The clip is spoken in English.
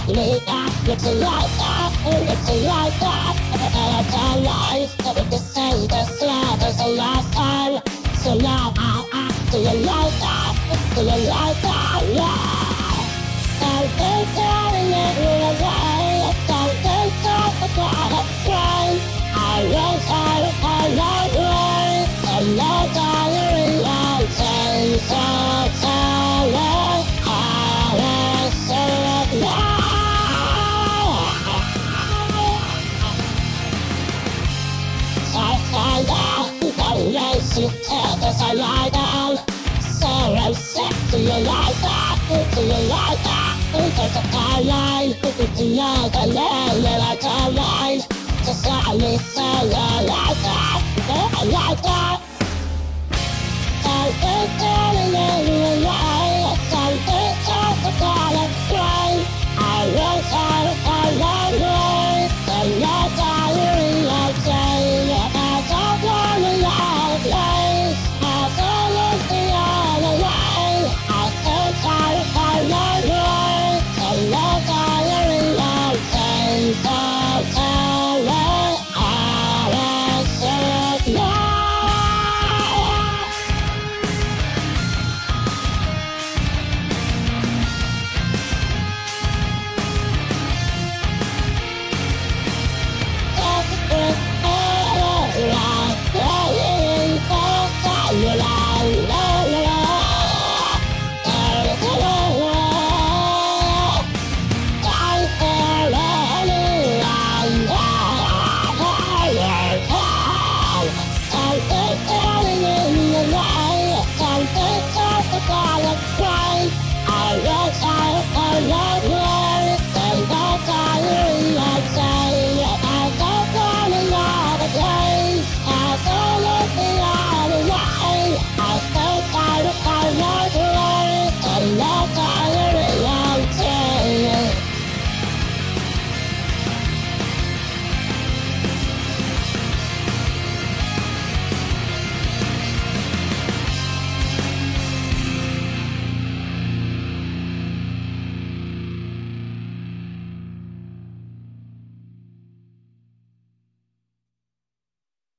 It's a life that, it's a life that we can say this love is a lifetime. So now do you like that? Do you like that? Yeah. Something starting it away. Something starts to get a train. I love rain. I love diary and things are telling. I will say it now. You tell us I lie down. So I'm sick. Do you like that? Do you like that? There's a fine line. Do you like the line that I don't mind? Just let me say I like that. I like that.